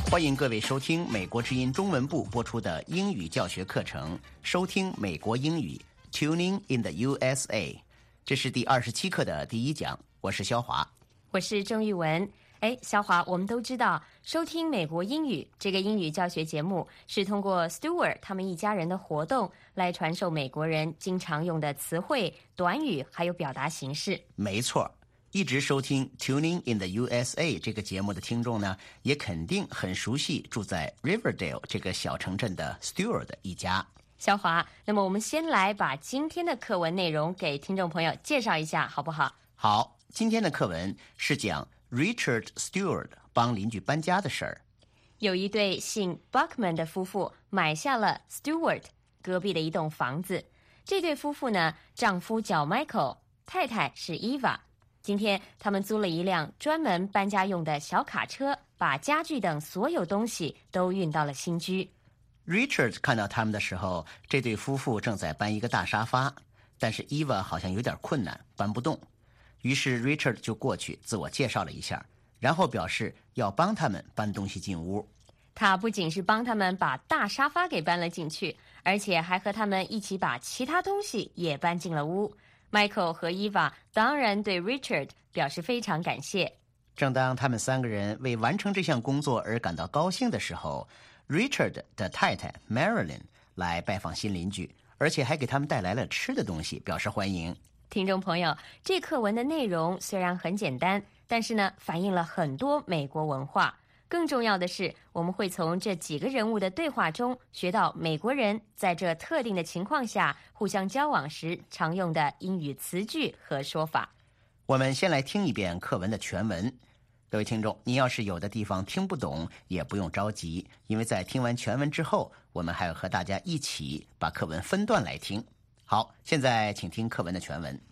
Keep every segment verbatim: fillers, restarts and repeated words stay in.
欢迎各位收听美国之音中文部播出的英语教学课程，收听美国英语 Tuning in the U S A。 这是第二十七课的第一讲，我是肖华。 我是郑玉文。哎，肖华，我们都知道收听美国英语这个英语教学节目是通过 Stewart 他们一家人的活动来传授美国人经常用的词汇、短语还有表达形式。 没错，一直收听 Tuning in the U S A 这个节目的听众呢，也肯定很熟悉住在 Riverdale 这个小城镇的 Stewart 一家。 肖华，那么我们先来把今天的课文内容给听众朋友介绍一下好不好？ 好，今天的课文是讲 Richard Stewart 帮邻居搬家的事儿。 有一对姓 Buckman 的夫妇买下了 Stewart 隔壁的一栋房子。这对夫妇呢，丈夫叫 Michael， 太太是 Eva。今天他们租了一辆专门搬家用的小卡车，把家具等所有东西都运到了新居。 Richard 看到他们的时候，这对夫妇正在搬一个大沙发，但是 Eva 好像有点困难，搬不动。于是 Richard 就过去自我介绍了一下，然后表示要帮他们搬东西进屋。 他不仅是帮他们把大沙发给搬了进去，而且还和他们一起把其他东西也搬进了屋。Michael 和 Eva 当然对 Richard 表示非常感谢。 正当他们三个人为完成这项工作而感到高兴的时候， Richard 的太太 Marilyn 来拜访新邻居，而且还给他们带来了吃的东西表示欢迎。 听众朋友，这课文的内容虽然很简单，但是呢，反映了很多美国文化。更重要的是，我们会从这几个人物的对话中学到美国人在这特定的情况下互相交往时常用的英语词句和说法。 我们先来听一遍课文的全文。各位听众，您要是有的地方听不懂，也不用着急，因为在听完全文之后，我们还要和大家一起把课文分段来听。好，现在请听课文的全文。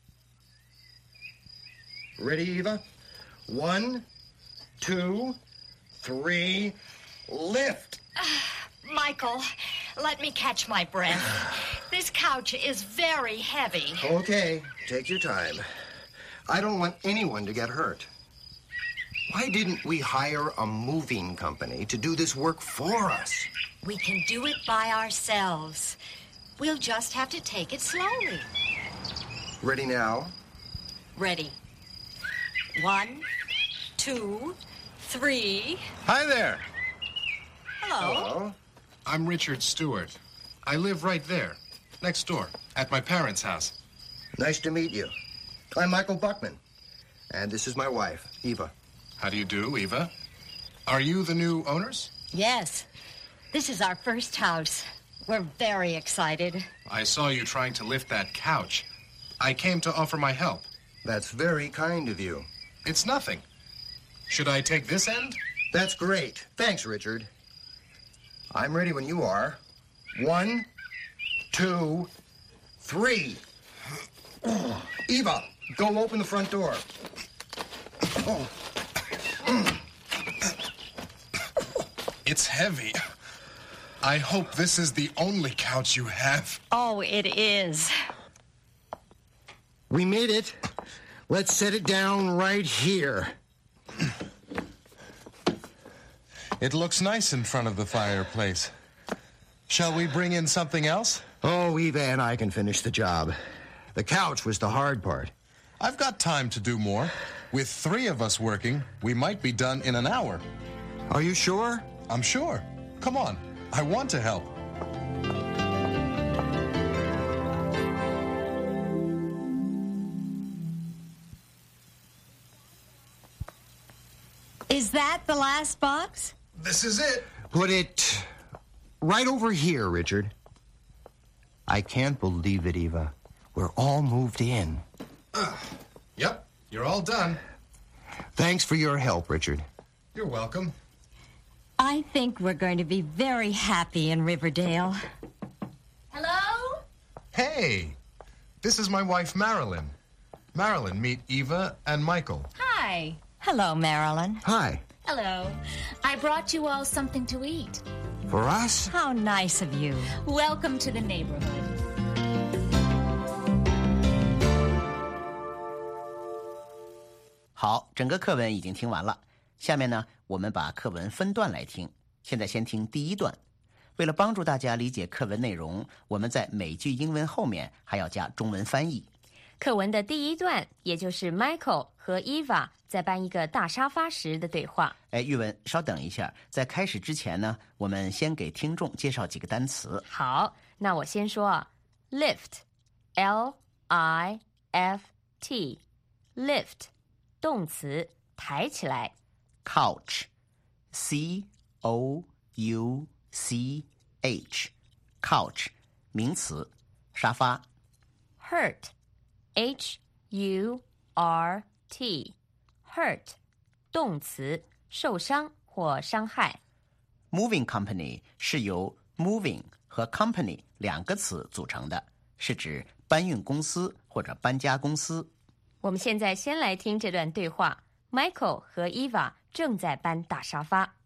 Ready, Eva? One, two, three, lift. Michael, let me catch my breath. This couch is very heavy. Okay, take your time. I don't want anyone to get hurt. Why didn't we hire a moving company to do this work for us? We can do it by ourselves. We'll just have to take it slowly. Ready now? Ready. One, two, three. Hi there. Hello. Hello. I'm Richard Stewart. I live right there, next door, at my parents' house. Nice to meet you. I'm Michael Buckman, and this is my wife, Eva. How do you do, Eva? Are you the new owners? Yes. This is our first house. We're very excited. I saw you trying to lift that couch. I came to offer my help. That's very kind of you. It's nothing. Should I take this end? That's great. Thanks, Richard. I'm ready when you are. One, two, three. Eva, go open the front door. Oh. It's heavy. I hope this is the only couch you have. Oh, it is. We made it. Let's set it down right here. It looks nice in front of the fireplace. Shall we bring in something else? Oh, Eva and I can finish the job. The couch was the hard part. I've got time to do more. With three of us working, we might be done in an hour. Are you sure? I'm sure. Come on. I want to help. Is that the last box? This is it. Put it right over here, Richard. I can't believe it, Eva. We're all moved in. Uh, yep, you're all done. Thanks for your help, Richard. You're welcome. I think we're going to be very happy in Riverdale. Hello? Hey, this is my wife, Marilyn. Marilyn, meet Eva and Michael. Hi. Hello, Marilyn. Hi. Hello. I brought you all something to eat. For us? How nice of you. Welcome to the neighborhood. 好，整个课文已经听完了。下面呢， 我们把课文分段来听。现在先听第一段。为了帮助大家理解课文内容，我们在每句英文后面还要加中文翻译。 课文的第一段，也就是 Michael 和 Eva 在搬一个大沙发时的对话。 哎，玉文，稍等一下，在开始之前呢，我们先给听众介绍几个单词。 好，那我先说啊 ，lift， L I F T， lift， 动词，抬起来。 Couch， C O U C H， couch， 名词，沙发。 Hurt， H U R T， hurt， 动词，受伤或伤害。 Moving company 是由 moving 和 company 两个词组成的，是指搬运公司或者搬家公司。 我们现在先来听这段对话。Michael 和 Eva 正在搬大沙发。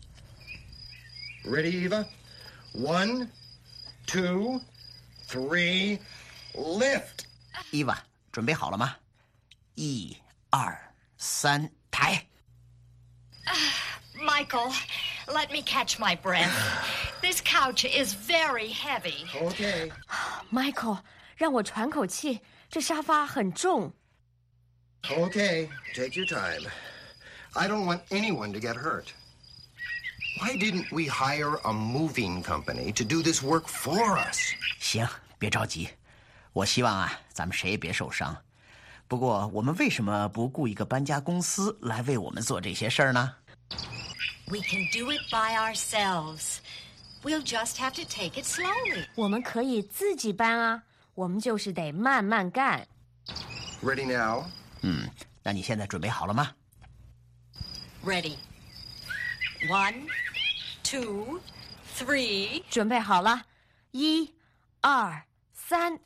Ready, Eva? One, two, three, lift. Eva， 准备好了吗？一、二、三，抬。 Michael, let me catch my breath. This couch is very heavy. Okay. Michael， 让我喘口气，这沙发很重。 Okay, take your time. I don't want anyone to get hurt. Why didn't we hire a moving company to do this work for us? 行，别着急。我希望啊，咱们谁也别受伤。不过，我们为什么不雇一个搬家公司来为我们做这些事儿呢？ We can do it by ourselves. We'll just have to take it slowly. 我们可以自己搬啊，我们就是得慢慢干。 Ready now? 嗯，那你现在准备好了吗？ Ready. One, two, three. 准备好了，一、二、三。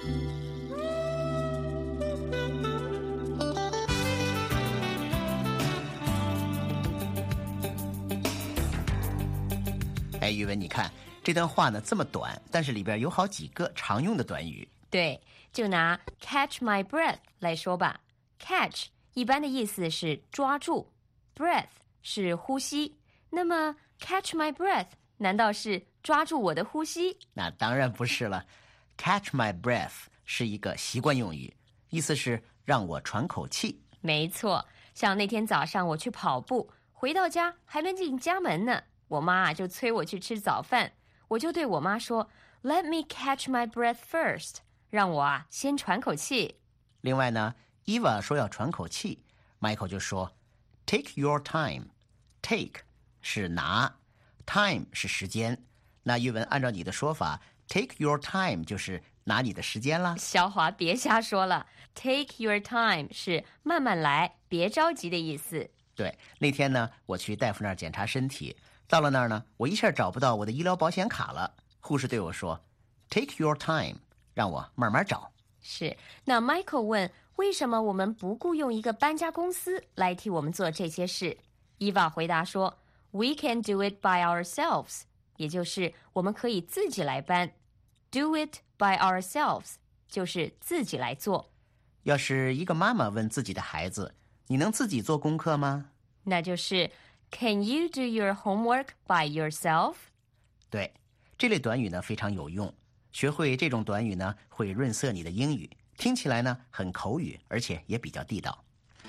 哎，宇文，你看这段话呢这么短，但是里边有好几个常用的短语。对，就拿 catch my breath 来说吧。catch 一般的意思是抓住， breath 是呼吸。那么 catch my breath 难道是抓住我的呼吸？那当然不是了。catch my breath 是一个习惯用语，意思是让我喘口气。没错，像那天早上我去跑步，回到家还没进家门呢，我妈就催我去吃早饭，我就对我妈说 Let me catch my breath first， 让我啊先喘口气。另外呢，Eva 说要喘口气， Michael 就说 Take your time。 Take 是拿， time 是时间。那玉文按照你的说法， Take your time 就是拿你的时间啦。小华别瞎说了， Take your time 是慢慢来，别着急的意思。对，那天呢我去大夫那儿检查身体，到了那儿呢，我一下找不到我的医疗保险卡了。护士对我说 Take your time， 让我慢慢找。是，那 Michael 问，为什么我们不雇佣一个搬家公司来替我们做这些事？ Eva 回答说 We can do it by ourselves， 也就是我们可以自己来搬。 Do it by ourselves 就是自己来做。要是一个妈妈问自己的孩子，你能自己做功课吗？那就是 Can you do your homework by yourself？ 对，这类短语呢非常有用，学会这种短语呢会润色你的英语，听起来呢很口语，而且也比较地道。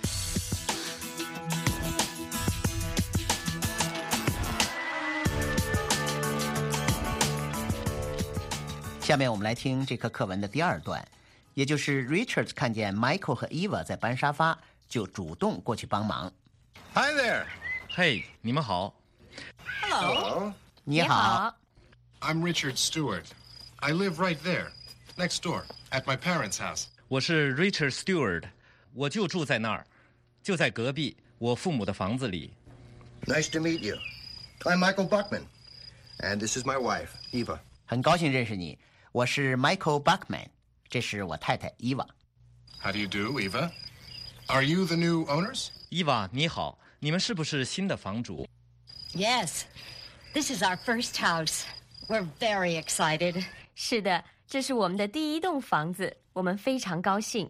下面我们来听这课课文的第二段，也就是 Richard 看见 Michael 和 Eva 在搬沙发，就主动过去帮忙。 Hi there. 嘿，你们好。 Hello. 你好。 I'm Richard Stewart. I live right there, next door, at my parents' house. 我是 Richard Stewart， 我就住在那儿，就在隔壁我父母的房子里。 Nice to meet you. I'm Michael Buckman, and this is my wife, Eva. 很高兴认识你，我是 Michael Buckman， 这是我太太 Eva。 How do you do, Eva? Are you the new owners? 伊娃，你好，你们是不是新的房主？ Yes. This is our first house. We're very excited. 是的，这是我们的第一栋房子，我们非常高兴。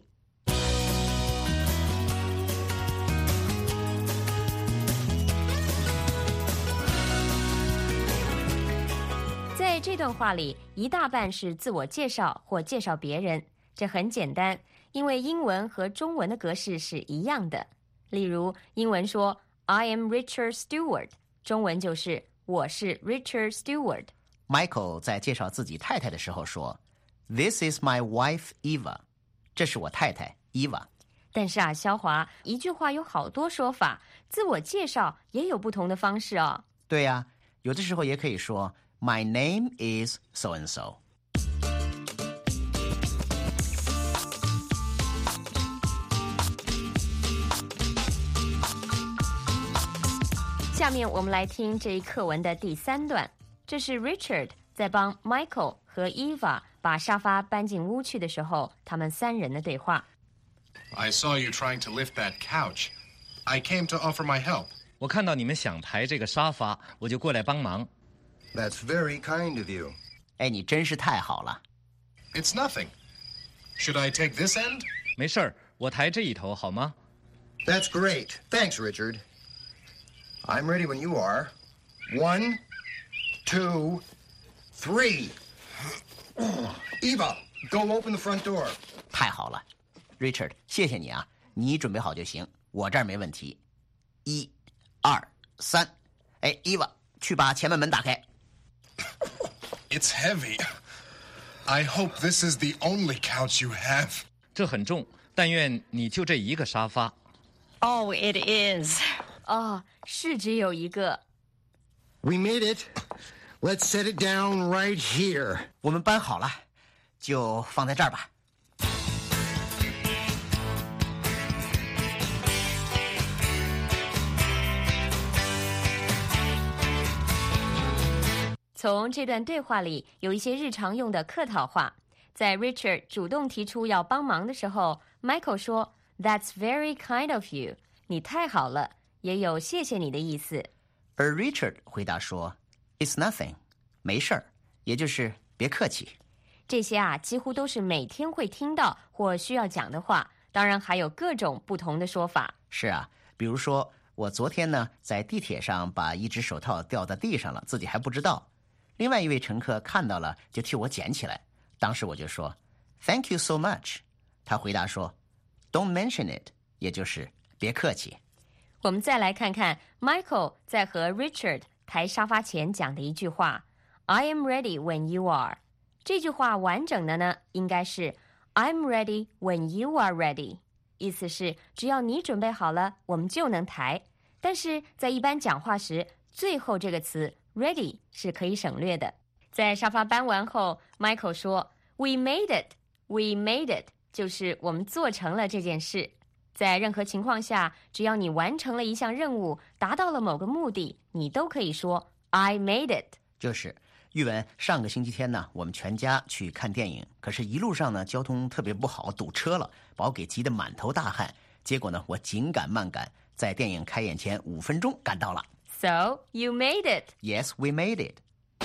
这段话里，一大半是自我介绍或介绍别人，这很简单，因为英文和中文的格式是一样的。例如，英文说 I am Richard Stewart， 中文就是我是 Richard Stewart。Michael 在介绍自己太太的时候说 This is my wife Eva， 这是我太太 Eva。 但是啊，肖华，一句话有好多说法，自我介绍也有不同的方式哦。 对呀、啊，有的时候也可以说 My name is so and so。 下面我们来听这一课文的第三段，这是 Richard 在帮 Michael 和 Eva 把沙发搬进屋去的时候，他们三人的对话。 I saw you trying to lift that couch. I came to offer my help. 我看到你们想抬这个沙发，我就过来帮忙。 That's very kind of you. 哎，你真是太好了。 It's nothing. Should I take this end? 没事儿，我抬这一头好吗？ That's great. Thanks, Richard. I'm ready when you are. One, two, three. Eva, go open the front door. 太好了 ，Richard， 谢谢你啊，你准备好就行，我这儿没问题。一、二、三，哎 ，Eva， 去把前门门打开。 It's heavy. I hope this is the only couch you have. 这很重，但愿你就这一个沙发。 Oh, it is. 哦，是只有一个。 We made it. Let's set it down right here. 我们搬好了，就放在这儿吧。 从这段对话里有一些日常用的客套话。在 Richard 主动提出要帮忙的时候， Michael 说 That's very kind of you， 你太好了，也有谢谢你的意思。 而 Richard 回答说 It's nothing， 没事儿，也就是别客气。 这些啊，几乎都是每天会听到或需要讲的话，当然还有各种不同的说法。 是啊，比如说我昨天呢在地铁上把一只手套掉在地上了，自己还不知道，另外一位乘客看到了就替我捡起来，当时我就说 Thank you so much， 他回答说 Don't mention it， 也就是别客气。 我们再来看看 Michael 在和 Richard 抬沙发前讲的一句话 I am ready when you are。 这句话完整的呢应该是 I'm ready when you are ready， 意思是只要你准备好了我们就能抬，但是在一般讲话时最后这个词 ready 是可以省略的。在沙发搬完后 Michael 说 We made it We made it 就是我们做成了这件事。在任何情况下，只要你完成了一项任务，达到了某个目的，你都可以说 I made it。 就是玉文，上个星期天呢我们全家去看电影，可是一路上呢交通特别不好，堵车了，把我给急得满头大汗，结果呢我紧赶慢赶，在电影开演前五分钟赶到了。 So you made it. Yes, we made it.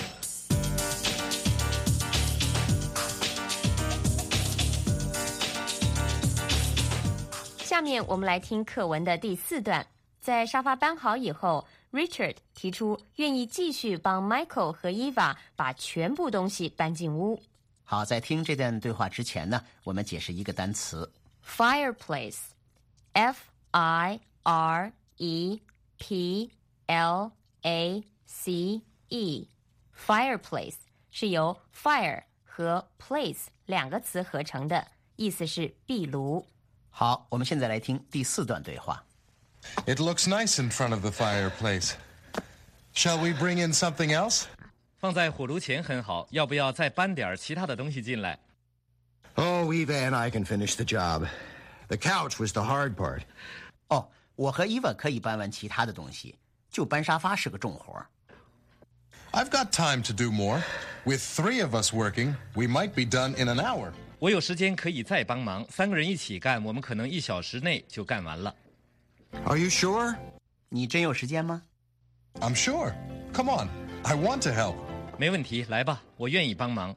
下面我们来听课文的第四段。在沙发搬好以后， Richard 提出愿意继续帮 Michael 和 Eva 把全部东西搬进屋。 好，在听这段对话之前呢，我们解释一个单词 Fireplace F I R E P L A C E Fireplace 是由 fire 和 place 两个词合成的，意思是壁炉。 好，我们现在来听第四段对话。 It looks nice in front of the fireplace. Shall we bring in something else? 放在火炉前很好，要不要再搬点其他的东西进来？ Oh, Eva and I can finish the job. The couch was the hard part. 哦，我和 Eva 可以搬完其他的东西，就搬沙发是个重活。 I've got time to do more. With three of us working, we might be done in an hour. 我有时间可以再帮忙，三个人一起干，我们可能一小时内就干完了。 Are you sure? 你真有时间吗？ I'm sure. Come on. I want to help. 没问题，来吧，我愿意帮忙。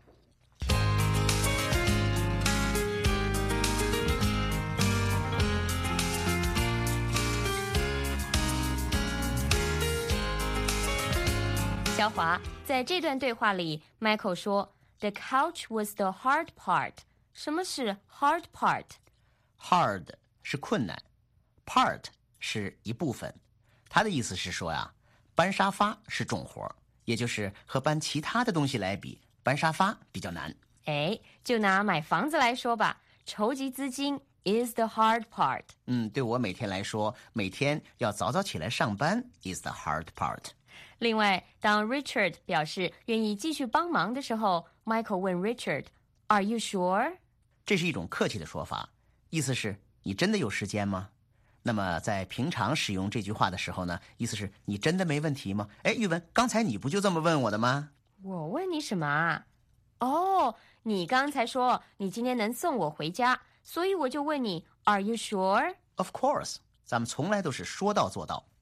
肖华，在这段对话里 Michael 说 The couch was the hard part。 什么是 hard part？ Hard 是困难， part 是一部分。他的意思是说呀，搬沙发是重活，也就是和搬其他的东西来比，搬沙发比较难。 哎，就拿买房子来说吧，筹集资金 is the hard part。 嗯，对我每天来说，每天要早早起来上班 is the hard part。 另外，当 Richard 表示愿意继续帮忙的时候， Michael 问 Richard Are you sure？ 这是一种客气的说法，意思是你真的有时间吗？那么在平常使用这句话的时候呢，意思是你真的没问题吗？哎，玉文，刚才你不就这么问我的吗？ 我问你什么啊？哦，你刚才说你今天能送我回家，所以我就问你 Are you sure？ Of course， 咱们从来都是说到做到。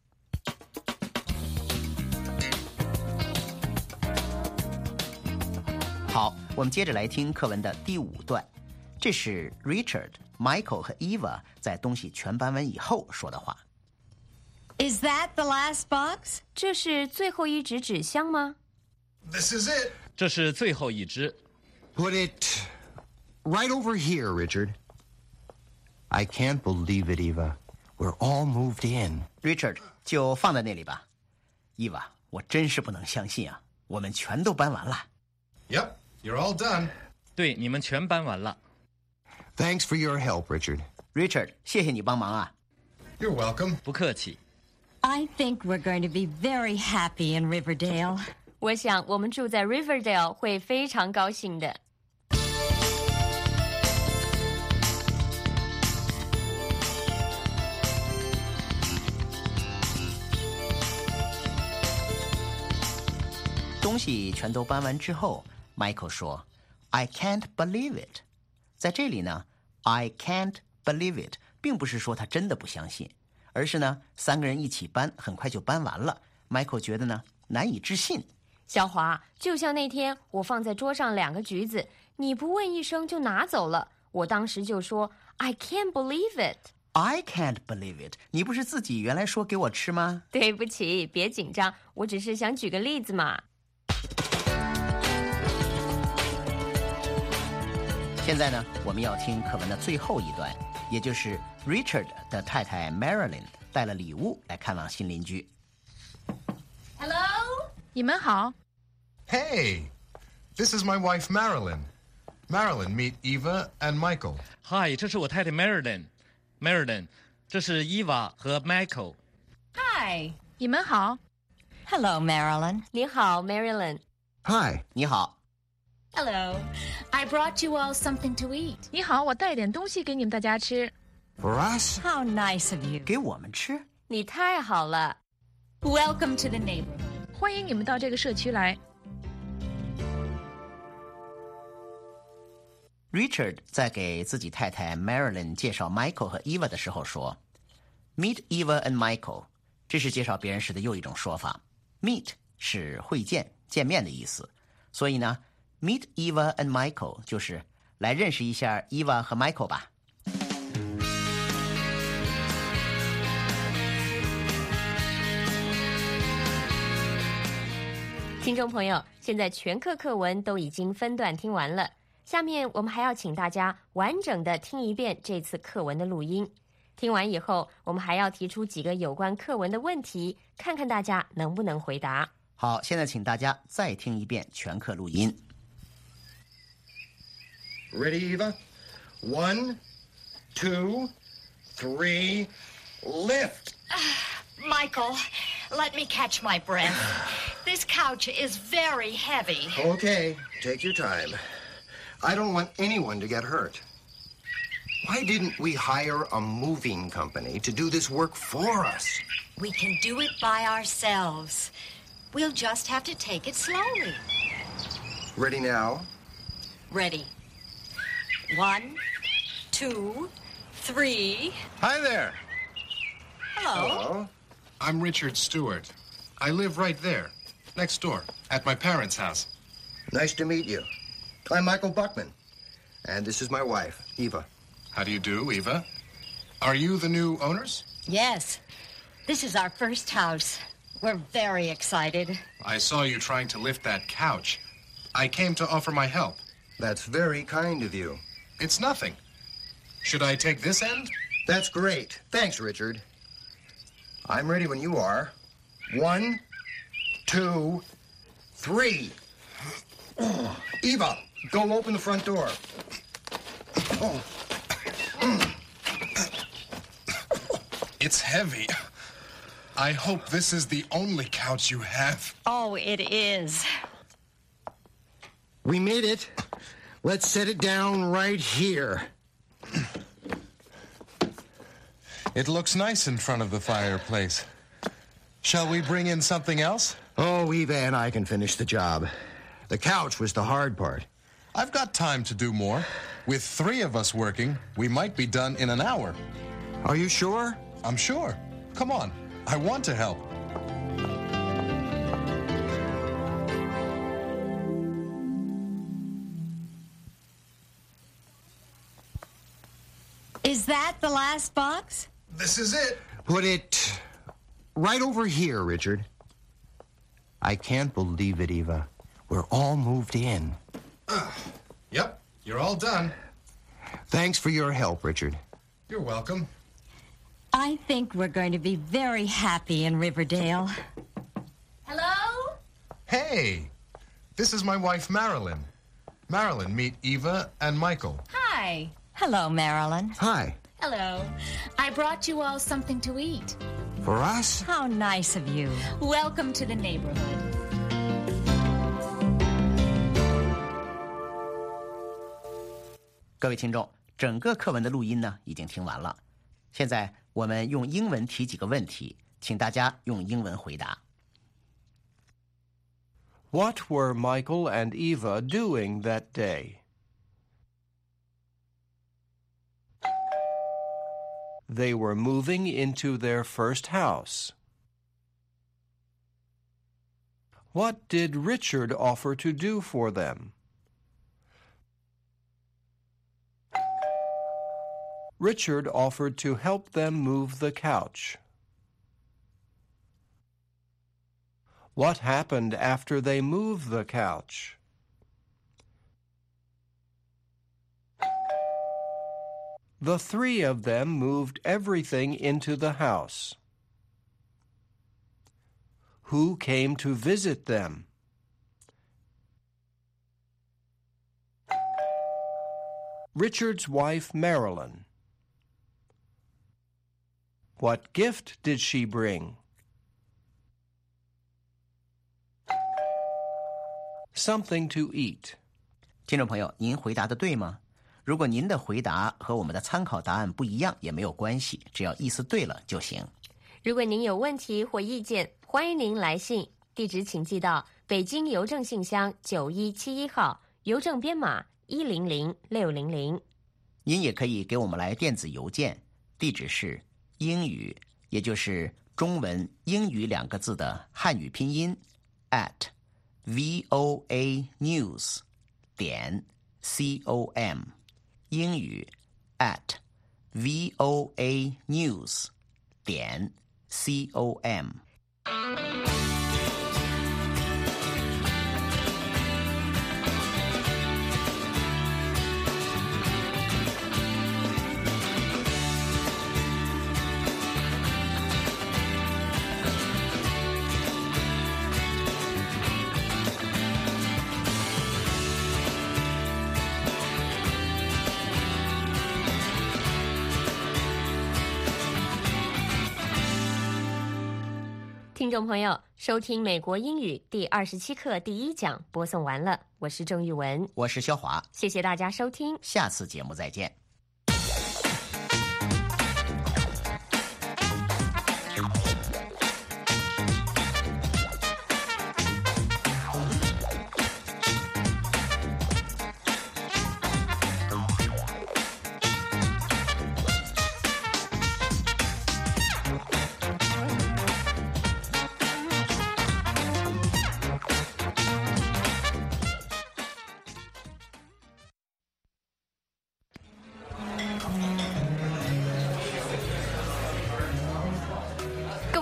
好，我们接着来听课文的第五段，这是 Richard、Michael 和 Eva 在东西全搬完以后说的话。 Is that the last box? 这是最后一纸纸箱吗？ This is it. 这是最后一只。 Put it right over here, Richard. I can't believe it, Eva. We're all moved in. Richard 就放在那里吧。Eva，我真是不能相信啊，我们全都搬完了。 Yep, you're all done. 对，你们全搬完了。 Thanks for your help, Richard. Richard， 谢谢你帮忙啊。 You're welcome. 不客气。 I think we're going to be very happy in Riverdale. 我想我们住在 Riverdale 会非常高兴的。 东西全都搬完之后 Michael 说 I can't believe it。 在这里呢 I can't believe it 并不是说他真的不相信，而是呢三个人一起搬，很快就搬完了。 Michael 觉得呢难以置信。 小华，就像那天我放在桌上两个橘子，你不问一声就拿走了，我当时就说 I can't believe it。 I can't believe it， 你不是自己原来说给我吃吗？ 对不起，别紧张，我只是想举个例子嘛。 现在呢，我们要听课文的最后一段，也就是 Richard 的太太 Marilyn 带了礼物来看望新邻居。 Hello？ 你们好。 Hey, this is my wife, Marilyn. Marilyn, meet Eva and Michael. 嗨，这是我太太 Marilyn。Marilyn， 这是 Eva 和 Michael。 Hi。 你们好。 Hello, Marilyn. 你好 Marilyn。 Hi. 你好。 Hello. I brought you all something to eat. 你好，我带点东西给你们大家吃。 For us? How nice of you. 给我们吃？ 你太好了。 Welcome to the neighborhood. 欢迎你们到这个社区来。 Richard 在给自己太太 Marilyn 介绍 Michael 和 Eva 的时候说 Meet Eva and Michael， 这是介绍别人时的又一种说法。 Meet 是会见、见面的意思，所以呢 Meet Eva and Michael 就是来认识一下 Eva 和 Michael 吧。 听众朋友，现在全课课文都已经分段听完了，下面我们还要请大家完整的听一遍这次课文的录音。听完以后，我们还要提出几个有关课文的问题，看看大家能不能回答。 好，现在请大家再听一遍全课录音。 Ready, Eva? One, two, three, lift. Michael, let me catch my breath. This couch is very heavy. Okay, take your time. I don't want anyone to get hurt. Why didn't we hire a moving company to do this work for us? We can do it by ourselves. We'll just have to take it slowly. Ready now? Ready. One, two, three. Hi there. Hello. Hello. I'm Richard Stewart. I live right there, next door, at my parents' house. Nice to meet you. I'm Michael Buckman. And this is my wife, Eva. How do you do, Eva? Are you the new owners? Yes. This is our first house. We're very excited. I saw you trying to lift that couch. I came to offer my help. That's very kind of you. It's nothing. Should I take this end? That's great. Thanks, Richard. I'm ready when you are. One, two, three. Oh, Eva, go open the front door. Oh. It's heavy. I hope this is the only couch you have. Oh, it is. We made it. Let's set it down right here. It looks nice in front of the fireplace. Shall we bring in something else? Oh, Eva and I can finish the job. The couch was the hard part. I've got time to do more. With three of us working, we might be done in an hour. Are you sure? I'm sure. Come on. I want to help. Is that the last box? This is it. Put it right over here, Richard. I can't believe it, Eva. We're all moved in. Uh, yep, you're all done. Thanks for your help, Richard. You're welcome. I think we're going to be very happy in Riverdale. Hello? Hey, this is my wife, Marilyn. Marilyn, meet Eva and Michael. Hi. Hello, Marilyn. Hi. Hello. I brought you all something to eat. For us? How nice of you. Welcome to the neighborhood. 各位听众，整个课文的录音呢已经听完了，现在我们用英文提几个问题，请大家用英文回答。 What were Michael and Eva doing that day? They were moving into their first house. What did Richard offer to do for them? Richard offered to help them move the couch. What happened after they moved the couch? The three of them moved everything into the house. Who came to visit them? Richard's wife, Marilyn. What gift did she bring? Something to eat. 听众朋友，您回答的对吗？如果您的回答和我们的参考答案不一样，也没有关系，只要意思对了就行。 如果您有问题或意见，欢迎您来信，地址请寄到北京邮政信箱九一七一号，邮政编码一零零六零零。 您也可以给我们来电子邮件，地址是英语，也就是中文英语两个字的汉语拼音 at voa news 点 com， 英语 at voa news 点 com。 听众朋友，收听美国英语第二十七课第一讲播送完了，我是郑玉文， 我是肖华， 谢谢大家收听， 下次节目再见。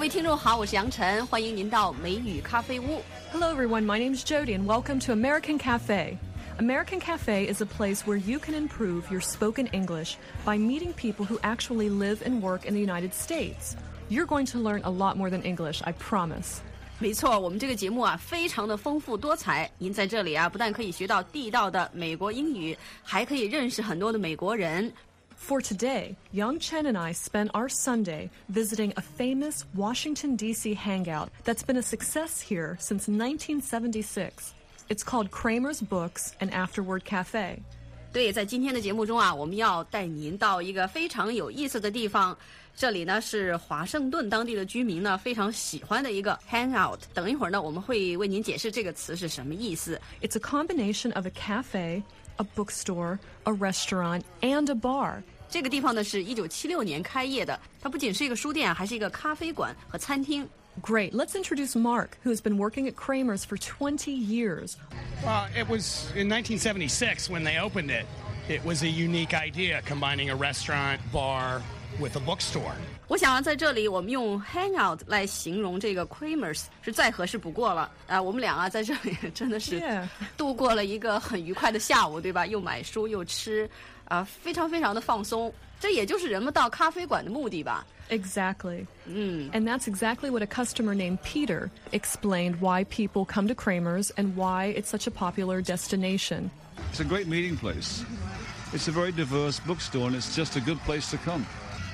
位听众好，我是杨晨，欢迎您到美语咖啡屋。 Hello everyone, my name is Jody and welcome to American Cafe. American Cafe is a place where you can improve your spoken English by meeting people who actually live and work in the United States. You're going to learn a lot more than English, I promise. 没错，我们这个节目啊非常的丰富多彩。您在这里啊不但可以学到地道的美国英语，还可以认识很多的美国人。 For today, Young Chen and I spent our Sunday visiting a famous Washington, D C hangout that's been a success here since nineteen seventy-six. It's called Kramer's Books and Afterward Cafe. 对，在今天的节目中啊，我们要带您到一个非常有意思的地方。这里呢是华盛顿当地的居民呢非常喜欢的一个 hangout。等一会儿呢，我们会为您解释这个词是什么意思。 It's a combination of a cafe, a bookstore, a restaurant, and a bar. 这个地方呢是一九七六年开业的，它不仅是一个书店，还是一个咖啡馆和餐厅。 Great. Let's introduce Mark, who has been working at Kramer's for twenty years. Well, it was in nineteen seventy-six when they opened it. It was a unique idea, combining a restaurant, bar, with a bookstore. 我想啊，在这里我们用 hangout 来形容这个 Kramer's 是再合适不过了。啊，我们俩啊在这里真的是度过了一个很愉快的下午，对吧？又买书又吃，啊，非常非常的放松。这也就是人们到咖啡馆的目的吧。 Exactly. Mm. And that's exactly what a customer named Peter explained why people come to Kramer's and why it's such a popular destination. It's a great meeting place. It's a very diverse bookstore, and it's just a good place to come.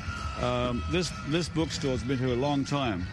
Um, this this bookstore's been here a long time.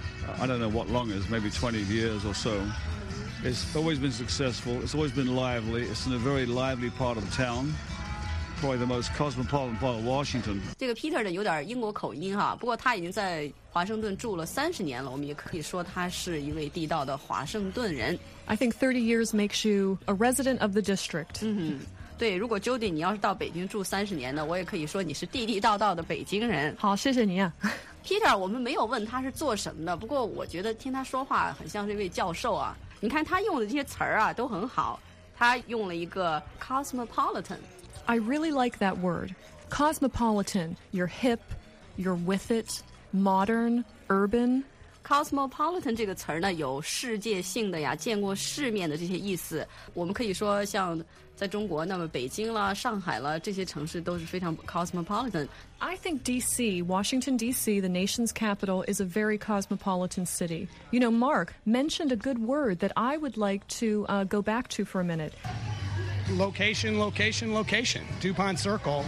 I don't know what long is, maybe twenty years or so. It's always been successful. It's always been lively. It's in a very lively part of the town.Probably the most cosmopolitan part of Washington. 这个 Peter 呢有点英国口音哈，不过他已经在华盛顿住了三十年了，我们也可以说他是一位地道的华盛顿人。 I think thirty years makes you a resident of the district. 嗯，对，如果 Jody 你要是到北京住三十年呢，我也可以说你是地地道道的北京人。 好，谢谢你啊。 Peter 我们没有问他是做什么的，不过我觉得听他说话很像是一位教授啊。你看他用的这些词儿啊都很好，他用了一个 cosmopolitan。I really like that word. Cosmopolitan. You're hip, you're with it, modern, urban. Cosmopolitan 这个词儿呢，有世界性的呀，见过世面的这些意思。我们可以说，像在中国，那么北京啦、上海啦，这些城市都是非常 cosmopolitan。 I think D C, Washington, D C, the nation's capital, is a very cosmopolitan city. You know, Mark mentioned a good word that I would like to uh, go back to for a minute.Location, location, location. DuPont Circle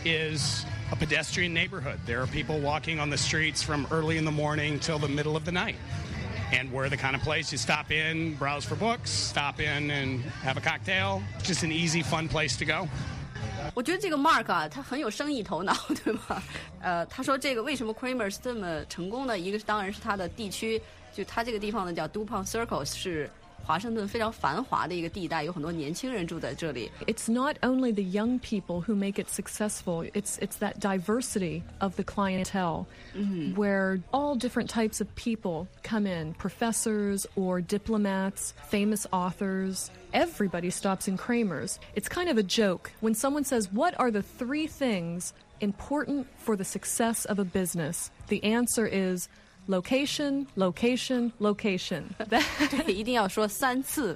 is a pedestrian neighborhood. There are people walking on the streets from early in the morning till the middle of the night. And we're the kind of place you stop in, browse for books, stop in and have a cocktail. Just an easy, fun place to go. 我觉得这个 Mark 啊，他很有生意头脑，对吧？呃，他说这个为什么 Kramer's 这么成功呢？一个当然是他的地区，就他这个地方呢叫 DuPont Circle 是。华盛顿非常繁华的一个地带，有很多年轻人住在这里。 It's not only the young people who make it successful. It's it's that diversity of the clientele, mm-hmm. where all different types of people come in, professors or diplomats, famous authors. Everybody stops in Kramer's. It's kind of a joke when someone says, "What are the three things important for the success of a business?" The answer is.Location, location, location. 对，一定要说三次。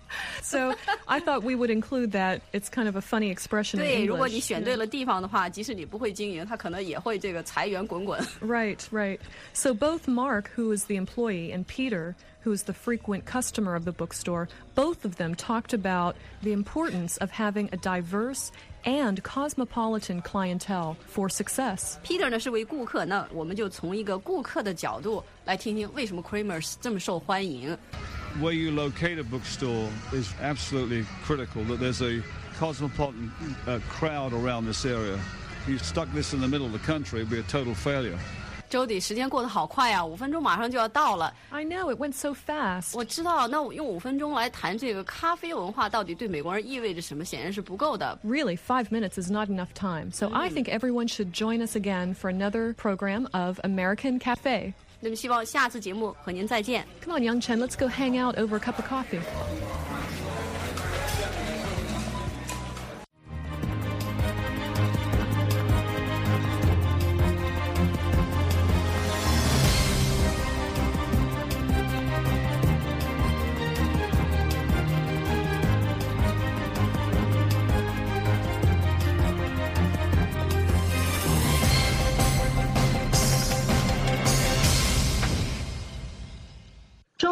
So I thought we would include that. It's kind of a funny expression in English. 对，如果你选对了地方的话，即使你不会经营，他可能也会这个财源滚滚。 Right, right. So both Mark, who is the employee, and Peter, who is the frequent customer of the bookstore, both of them talked about the importance of having a diverse and cosmopolitan clientele for success. Peter 呢是位顾客，那我们就从一个顾客的角度来听听为什么 Kramer's 这么受欢迎。 Where you locate a bookstore is absolutely critical, that there's a cosmopolitan uh, crowd around this area. If you stuck this in the middle of the country, it would be a total failure. Jody 时间过得好快啊，五分钟马上就要到了。 I know, it went so fast. 我知道，那我用五分钟来谈这个咖啡文化到底对美国人意味着什么，显然是不够的。 Really, five minutes is not enough time. So I think everyone should join us again for another program of American Cafe. 那么希望下次节目和您再见。 Come on, Young Chen, let's go hang out over a cup of coffee.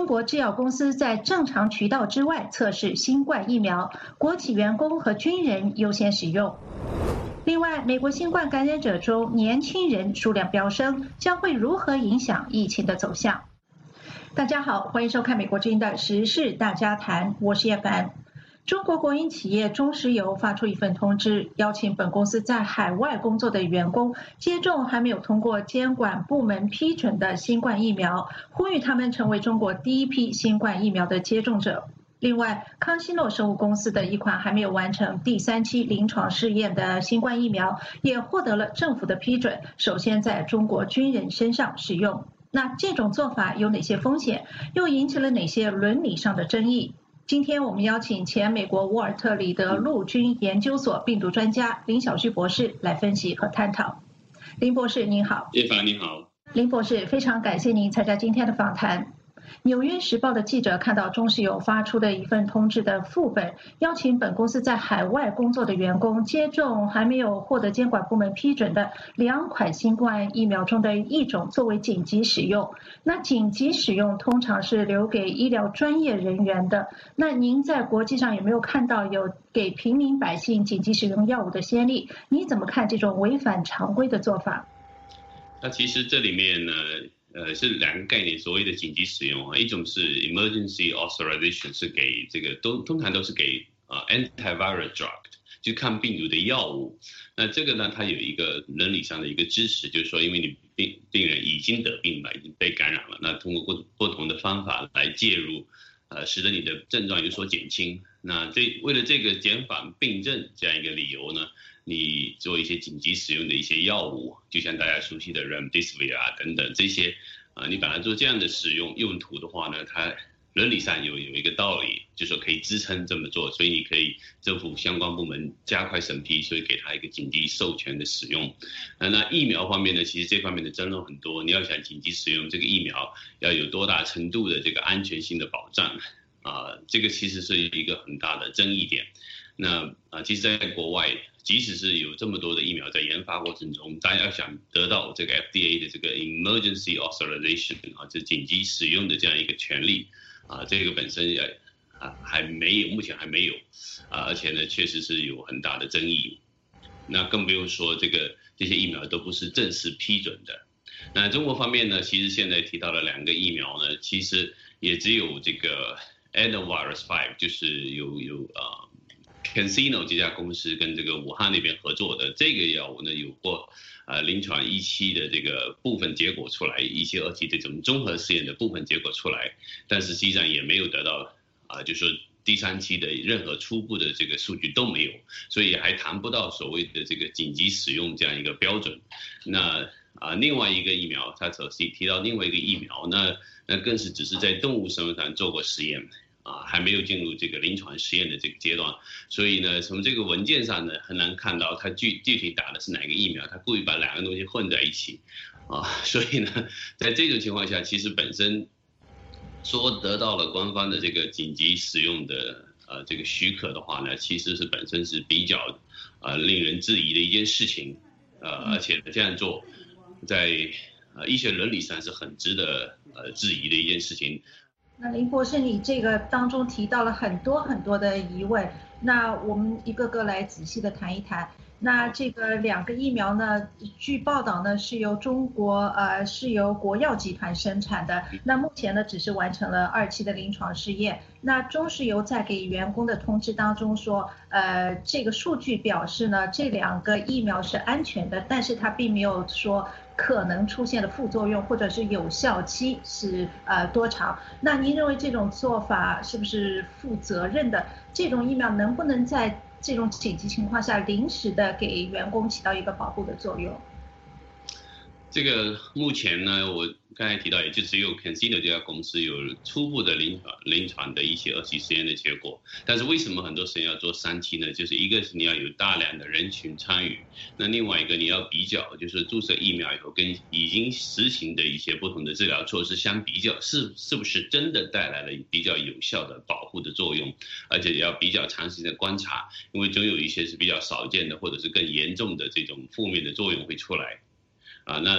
国制药公司在正常渠道之外测试新冠疫苗，国企员工和军人优先使用。另外，美国新冠感染者中年轻人数量飙升，将会如何影响疫情的走向？大家好，欢迎收看美国之音的时事大家谈，我是叶凡。中国国营企业中石油发出一份通知，邀请本公司在海外工作的员工接种还没有通过监管部门批准的新冠疫苗，呼吁他们成为中国第一批新冠疫苗的接种者。另外，康希诺生物公司的一款还没有完成第三期临床试验的新冠疫苗，也获得了政府的批准，首先在中国军人身上使用。那这种做法有哪些风险，又引起了哪些伦理上的争议？今天我们邀请前美国沃尔特里德陆军研究所病毒专家林小旭博士来分析和探讨。林博士您好。 叶凡你好。 林博士，非常感谢您参加今天的访谈。纽约时报的记者看到中石油发出的一份通知的副本，邀请本公司在海外工作的员工接种还没有获得监管部门批准的两款新冠疫苗中的一种作为紧急使用。那紧急使用通常是留给医疗专业人员的，那您在国际上有没有看到有给平民百姓紧急使用药物的先例？你怎么看这种违反常规的做法？ 那其实这里面呢呃，是两个概念，所谓的紧急使用啊，一种是 emergency authorization， 是给这个都通常都是给啊、呃、antiviral drug， 就抗病毒的药物。那这个呢，它有一个伦理上的一个支持，就是说，因为你病病人已经得病了，已经被感染了，那通过不不同的方法来介入，呃，使得你的症状有所减轻。那这为了这个减缓病症这样一个理由呢，你做一些紧急使用的一些药物，就像大家熟悉的 Remdesivir 啊等等这些，啊、呃，你把它做这样的使用用途的话呢，它伦理上有有一个道理，就是说可以支撑这么做，所以你可以政府相关部门加快审批，所以给它一个紧急授权的使用。那那疫苗方面呢，其实这方面的争论很多，你要想紧急使用这个疫苗要有多大程度的这个安全性的保障。啊、呃，这个其实是一个很大的争议点。那啊、呃，其实在国外，即使是有这么多的疫苗在研发过程中，大家要想得到这个 F D A 的这个 emergency authorization 啊，这紧急使用的这样一个权利啊，这个本身也啊还没有，目前还没有啊，而且呢，确实是有很大的争议。那更不用说这个这些疫苗都不是正式批准的。那中国方面呢，其实现在提到了两个疫苗呢，其实也只有这个Adenovirus 五， 就是有有呃 CanSino 这家公司跟这个武汉那边合作的这个药物呢，有过呃临床一期的这个部分结果出来，一期二期这种综合试验的部分结果出来，但是实际上也没有得到啊、呃，就是说第三期的任何初步的这个数据都没有，所以还谈不到所谓的这个紧急使用这样一个标准。那啊、呃，另外一个疫苗，他所提到另外一个疫苗，那那更是只是在动物生物上做过实验，啊，还没有进入这个临床实验的这个阶段，所以呢，从这个文件上呢，很难看到它具具体打的是哪个疫苗，他故意把两个东西混在一起，啊，所以呢，在这种情况下，其实本身说得到了官方的这个紧急使用的呃这个许可的话呢，其实是本身是比较呃令人质疑的一件事情，呃，而且这样做在呃医学伦理上是很值得呃质疑的一件事情。 那林博士，你这个当中提到了很多很多的疑问，那我们一个个来仔细的谈一谈。那这个两个疫苗呢，据报道呢是由中国呃是由国药集团生产的，那目前呢只是完成了二期的临床试验。那中石油在给员工的通知当中说，呃这个数据表示呢这两个疫苗是安全的，但是它并没有说可能出现的副作用或者是有效期是呃多长。那您认为这种做法是不是负责任的？这种疫苗能不能在这种紧急情况下临时的给员工起到一个保护的作用？ 这个目前呢，我刚才提到，也就只有 CanSino 这家公司有初步的临床临床的一些二期实验的结果。但是为什么很多实验要做三期呢？就是一个是你要有大量的人群参与，那另外一个你要比较，就是注射疫苗以后跟已经实行的一些不同的治疗措施相比较，是是不是真的带来了比较有效的保护的作用，而且要比较长时间的观察，因为总有一些是比较少见的或者是更严重的这种负面的作用会出来。啊，那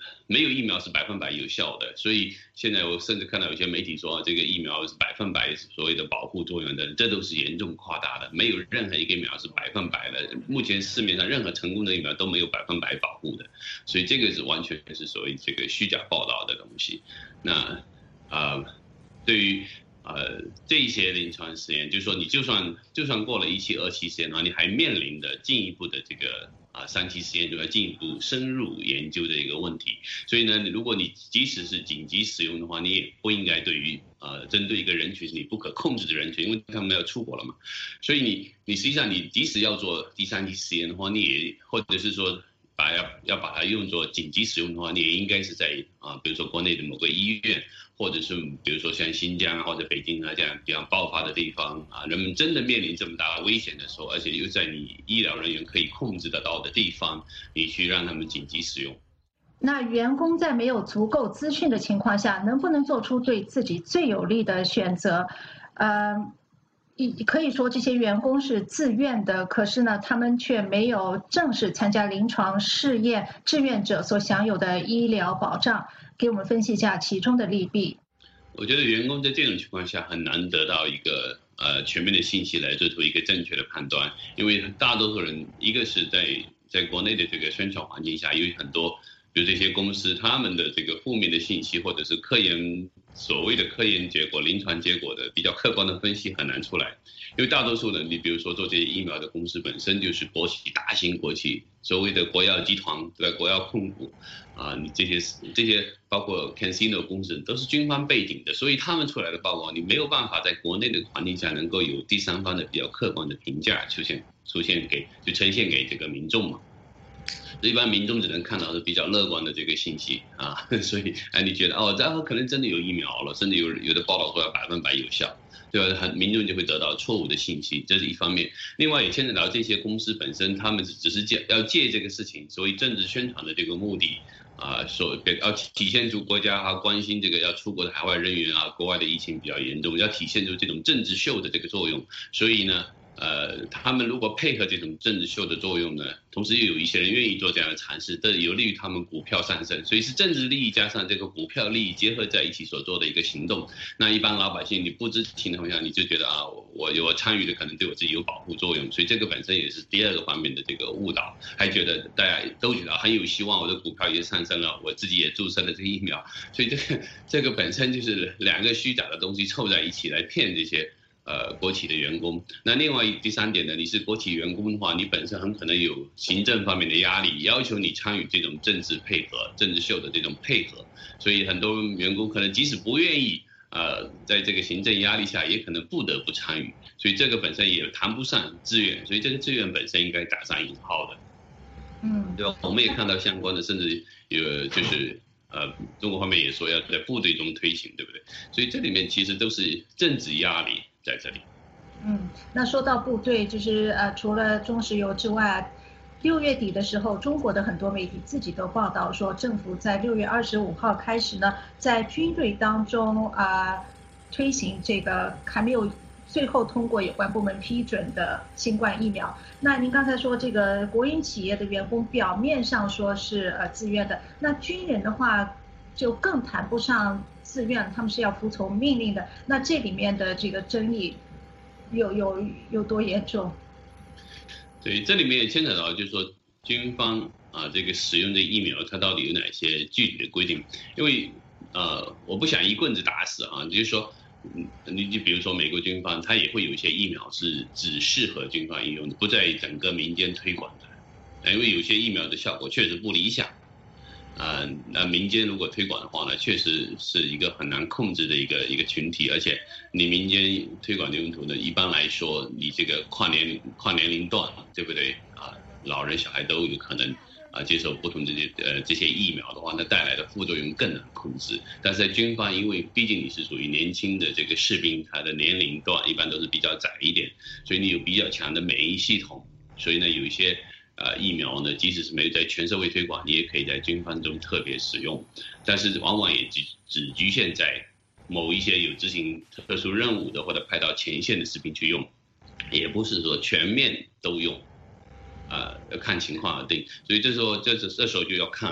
没有疫苗是百分百有效的，所以现在我甚至看到有些媒体说、啊、这个疫苗是百分百所谓的保护作用的，这都是严重夸大的，没有任何一个疫苗是百分百的。目前市面上任何成功的疫苗都没有百分百保护的，所以这个是完全是所谓这个虚假报道的东西。那啊、呃，对于呃这一些临床实验，就是说你就算就算过了一期、二期实验，然后你还面临的进一步的这个。啊，三期实验就要进一步深入研究的一个问题，所以呢，如果你即使是紧急使用的话，你也不应该对于呃针对一个人群是你不可控制的人群，因为他们要出国了嘛，所以你你实际上你即使要做第三期实验的话，你也或者是说把要要把它用作紧急使用的话，你也应该是在啊，比如说国内的某个医院。或者是比如说像新疆啊或者北京啊这样比较爆发的地方啊，人们真的面临这么大的危险的时候，而且又在你医疗人员可以控制得到的地方，你去让他们紧急使用。 那员工在没有足够资讯的情况下，能不能做出对自己最有利的选择？呃，可以说这些员工是自愿的，可是呢，他们却没有正式参加临床试验志愿者所享有的医疗保障。给我们分析一下其中的利弊。 我觉得员工在这种情况下很难得到一个呃全面的信息来做出一个正确的判断，因为大多数人一个是在在国内的这个宣传环境下，有很多比如这些公司他们的这个负面的信息或者是科研所谓的科研结果、临床结果的比较客观的分析很难出来，因为大多数人，你比如说做这些疫苗的公司本身就是国企、大型国企，所谓的国药集团对吧？国药控股啊，你这些这些包括 Cansino 公司都是军方背景的，所以他们出来的报告，你没有办法在国内的环境下能够有第三方的比较客观的评价出现出现给就呈现给这个民众嘛。一般民众只能看到是比较乐观的这个信息啊，所以哎，你觉得哦，这可能真的有疫苗了，甚至有有的报道说要百分百有效，对吧？很民众就会得到错误的信息，这是一方面。另外也牵扯到这些公司本身，他们只是借要借这个事情，所谓政治宣传的这个目的啊，所要体现出国家啊关心这个要出国的海外人员啊，国外的疫情比较严重，要体现出这种政治秀的这个作用，所以呢。呃，他们如果配合这种政治秀的作用呢，同时又有一些人愿意做这样的尝试，这有利于他们股票上升，所以是政治利益加上这个股票利益结合在一起所做的一个行动。那一般老百姓你不知情的情况下，你就觉得啊，我我参与的可能对我自己有保护作用，所以这个本身也是第二个方面的这个误导，还觉得大家都觉得很有希望，我的股票也上升了，我自己也注射了这个疫苗，所以这个这个本身就是两个虚假的东西凑在一起来骗这些。呃，国企的员工。那另外第三点呢，你是国企员工的话，你本身很可能有行政方面的压力，要求你参与这种政治配合、政治秀的这种配合，所以很多员工可能即使不愿意，呃，在这个行政压力下，也可能不得不参与，所以这个本身也谈不上自愿，所以这个自愿本身应该打上引号的， 嗯， 对吧？我们也看到相关的，甚至有就是。呃，中国方面也说要在部队中推行，对不对？所以这里面其实都是政治压力在这里。 嗯，那说到部队，就是呃，除了中石油之外，六月底的时候，中国的很多媒体自己都报道说，政府在六月二十五号开始呢，在军队当中啊、呃、推行这个还没有最后通过有关部门批准的新冠疫苗。那您刚才说这个国营企业的员工表面上说是呃自愿的，那军人的话就更谈不上自愿，他们是要服从命令的。那这里面的这个争议有有有多严重？ 对，这里面也牵扯到就是说军方啊这个使用的疫苗它到底有哪些具体的规定？因为呃我不想一棍子打死啊，就是说。嗯，你就比如说美国军方，它也会有一些疫苗是只适合军方应用的，不在整个民间推广的，因为有些疫苗的效果确实不理想，啊、呃，那民间如果推广的话呢，确实是一个很难控制的一个一个群体，而且你民间推广的用途呢，一般来说你这个跨年跨年龄段，对不对啊？老人小孩都有可能。啊，接受不同这些呃这些疫苗的话，那带来的副作用更难控制。但是在军方，因为毕竟你是属于年轻的这个士兵，他的年龄段一般都是比较窄一点，所以你有比较强的免疫系统，所以呢，有一些呃疫苗呢，即使是没有在全社会推广，你也可以在军方中特别使用。但是往往也只只局限在某一些有执行特殊任务的或者派到前线的士兵去用，也不是说全面都用。呃，要看情况而定，所以这时候这这时候就要看啊、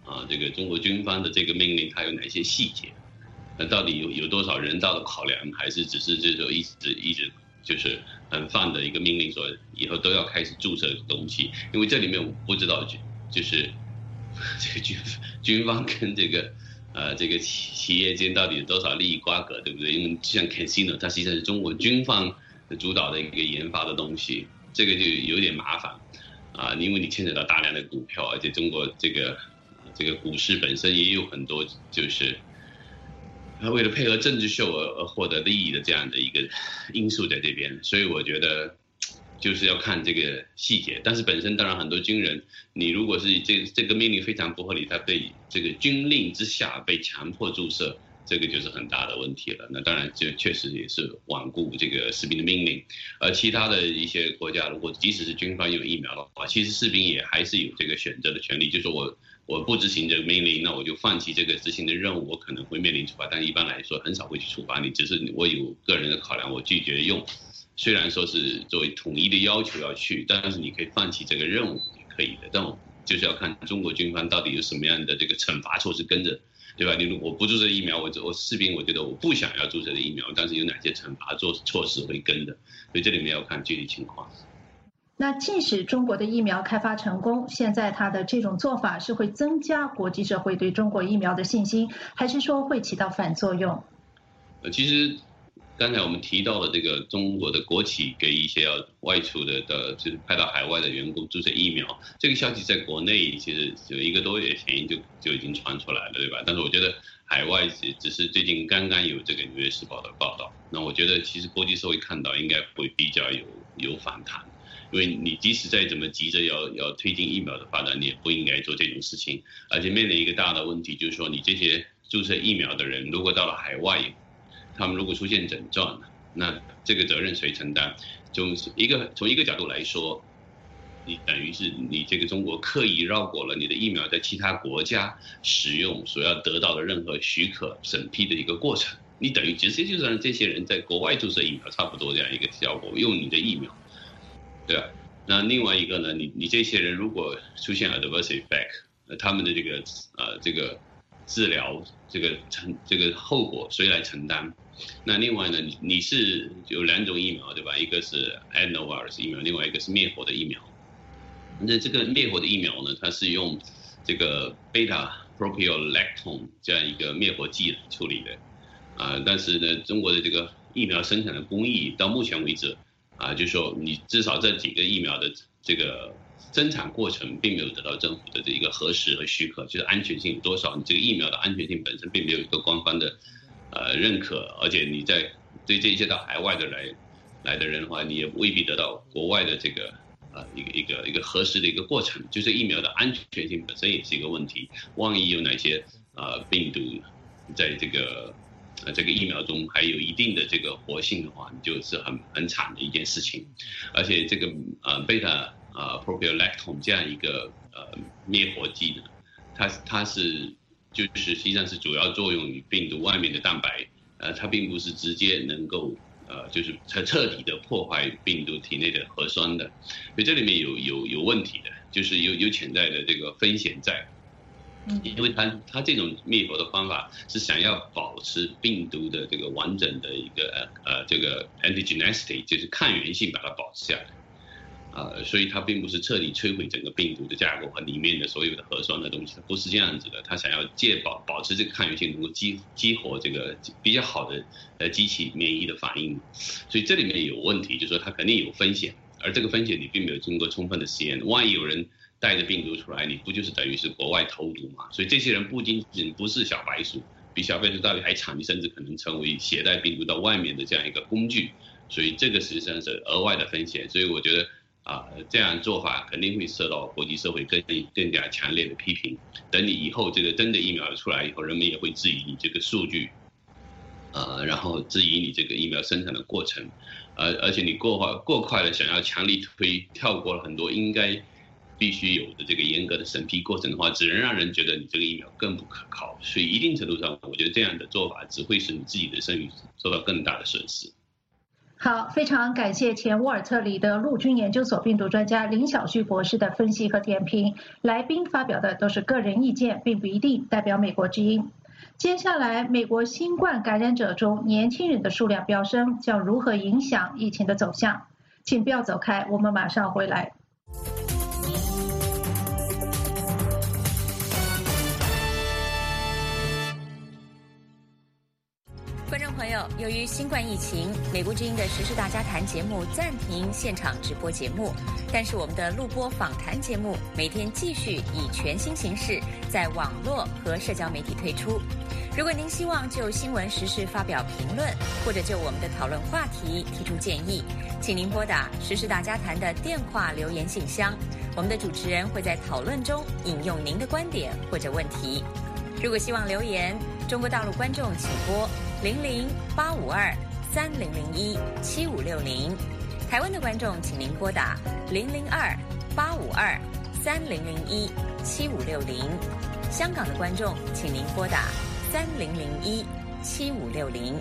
啊，这个中国军方的这个命令它有哪些细节？那到底有有多少人道的考量，还是只是这种一直一直就是很放的一个命令，说以后都要开始注射东西？因为这里面我不知道，就就是这个军军方跟这个呃这个企企业间到底有多少利益瓜葛，对不对？因为像 Cansino 它实际上是中国军方主导的一个研发的东西，这个就有点麻烦啊，因为你牵扯到大量的股票，而且中国这个这个股市本身也有很多就是为了配合政治秀而而获得利益的这样的一个因素在这边，所以我觉得就是要看这个细节。但是本身当然很多军人，你如果是这这个命令非常不合理，他被这个军令之下被强迫注射，这个就是很大的问题了。那当然就确实也是罔顾这个士兵的命令。而其他的一些国家，如果即使是军方有疫苗的话，其实士兵也还是有这个选择的权利，就是我我不执行这个命令，那我就放弃这个执行的任务，我可能会面临处罚，但一般来说很少会去处罚你，只是我有个人的考量，我拒绝用。虽然说是作为统一的要求要去，但是你可以放弃这个任务也可以的。但我就是要看中国军方到底有什么样的这个惩罚措施跟着，对吧？你我不注射疫苗，我我士兵我觉得我不想要注射的疫苗，但是有哪些惩罚措措施会跟的？所以这里面要看具体情况。 那即使中国的疫苗开发成功，现在它的这种做法是会增加国际社会对中国疫苗的信心，还是说会起到反作用？ 呃，其实刚才我们提到的这个中国的国企给一些要外出的的，就是派到海外的员工注射疫苗，这个消息在国内其实有一个多月前就就已经传出来了，对吧？但是我觉得海外只只是最近刚刚有这个《纽约时报》的报道，那我觉得其实国际社会看到应该会比较有有反弹。因为你即使再怎么急着要要推进疫苗的发展，你也不应该做这种事情。而且面临一个大的问题，就是说你这些注射疫苗的人，如果到了海外，他们如果出现症状，那这个责任谁承担？就是一个从一个角度来说，你等于是你这个中国刻意绕过了你的疫苗在其他国家使用所要得到的任何许可审批的一个过程，你等于直接就让这些人在国外注射疫苗，差不多这样一个效果，用你的疫苗。对啊，那另外一个呢，你你这些人如果出现 adverse effect， 呃，他们的这个呃这个治疗这个承这个后果谁来承担？那另外呢，你你是有两种疫苗对吧？一个是 adenovirus 疫苗，另外一个是灭活的疫苗。那这个灭活的疫苗呢，它是用这个 beta propiolactone 这样一个灭活剂来处理的，啊、呃，但是呢，中国的这个疫苗生产的工艺到目前为止。啊，就是说你至少这几个疫苗的这个生产过程并没有得到政府的这一个核实和许可，就是安全性有多少，你这个疫苗的安全性本身并没有一个官方的呃认可，而且你在对这些到海外的来来的人的话，你也未必得到国外的这个呃一个一个一个核实的一个过程，就是疫苗的安全性本身也是一个问题，万一有哪些呃病毒在这个。呃，这个疫苗中还有一定的这个活性的话，你就是很很惨的一件事情。而且这个呃贝塔呃 propiolactone 这样一个呃灭活剂呢，它它是就是实际上是主要作用于病毒外面的蛋白，呃，它并不是直接能够呃就是彻彻底的破坏病毒体内的核酸的，所以这里面有有有问题的，就是有有潜在的这个风险在。因为它它这种灭活的方法是想要保持病毒的这个完整的一个呃这个 antigenicity， 就是抗原性把它保持下来，呃，所以它并不是彻底摧毁整个病毒的架构和里面的所有的核酸的东西，它不是这样子的。它想要借保保持这个抗原性，能够激激活这个比较好的呃激起免疫的反应，所以这里面有问题，就是说它肯定有风险，而这个风险你并没有经过充分的实验，万一有人带着病毒出来，你不就是等于是国外投毒嘛？所以这些人不仅仅不是小白鼠，比小白鼠到底还惨，甚至可能成为携带病毒到外面的这样一个工具。所以这个实际上是额外的风险。所以我觉得啊、呃，这样做法肯定会受到国际社会更更加强烈的批评。等你以后这个真的疫苗出来以后，人们也会质疑你这个数据，呃，然后质疑你这个疫苗生产的过程，呃，而且你过快过快的想要强力推，跳过了很多应该必须有的这个严格的审批过程的话，只能让人觉得你这个疫苗更不可靠。所以一定程度上，我觉得这样的做法只会使你自己的声誉受到更大的损失。 好，非常感谢前沃尔特里的陆军研究所病毒专家林晓旭博士的分析和点评。来宾发表的都是个人意见，并不一定代表美国之音。接下来，美国新冠感染者中年轻人的数量飙升，将如何影响疫情的走向？请不要走开，我们马上回来。 观众朋友，由于新冠疫情，美国之音的时事大家谈节目暂停现场直播节目，但是我们的录播访谈节目每天继续以全新形式在网络和社交媒体推出。如果您希望就新闻时事发表评论，或者就我们的讨论话题提出建议，请您拨打时事大家谈的电话留言信箱，我们的主持人会在讨论中引用您的观点或者问题。如果希望留言，中国大陆观众请拨零零八五二三零零一七五六零，台湾的观众请您拨打零零二八五二三零零一七五六零，香港的观众请您拨打三零零一七五六零。